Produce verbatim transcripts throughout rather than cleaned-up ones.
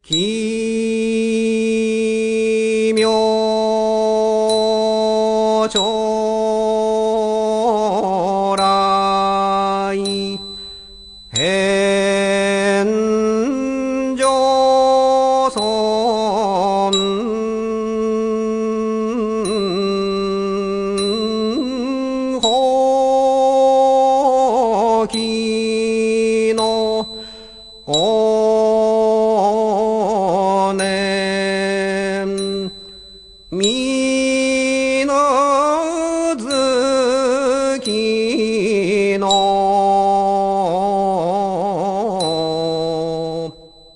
奇妙将来返上尊法紀のおねみなずきの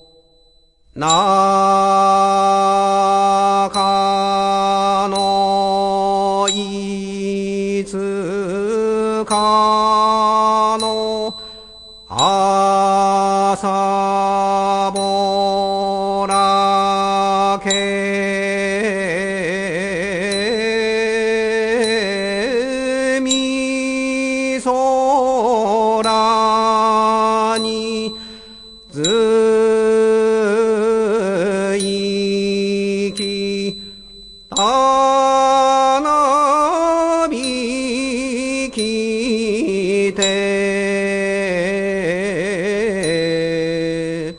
中のいつかの朝ぼらけみそらにずいきたなびきて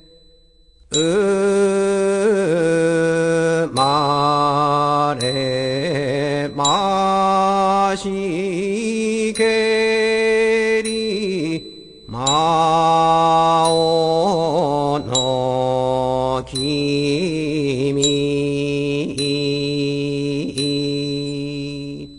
うまれましけりま